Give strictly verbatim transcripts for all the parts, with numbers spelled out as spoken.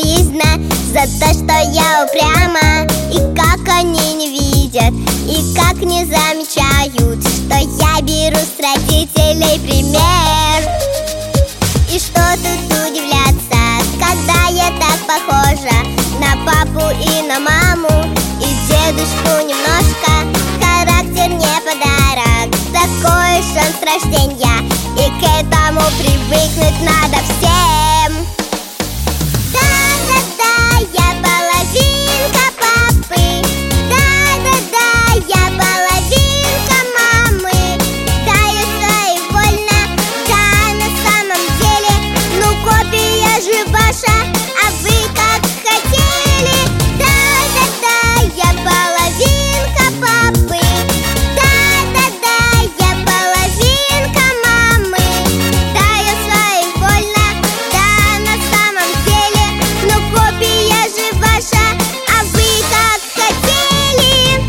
укоризна за то, что я упряма. И как они не видят, и как не замечают, что я беру с родителей пример. И что тут удивляться, когда я так похожа на папу и на маму, и дедушку немножко. Характер не подарок, такой уж он с рождения, и к этому привыкнуть надо всем. Да-да-да, я половинка папы, да-да-да, я половинка мамы. Да, я своевольна, да, на самом деле, ну копия же ваша, а вы как хотели. Да-да-да, я половинка папы, да-да-да, я половинка мамы. Да, я своевольна, да, на самом деле, но копия же ваша, а вы как хотели.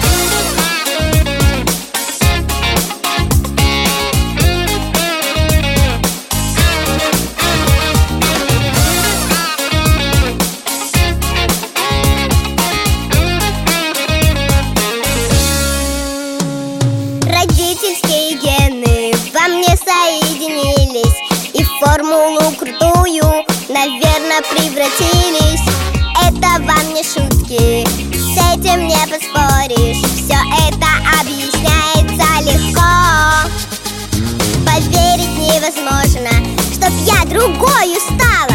Родительские гены во мне соединились и в формулу крутую, наверное, превратились. Это вам не шутки, с этим не поспоришь. Все это объясняется легко. Поверить невозможно, чтоб я другою стала.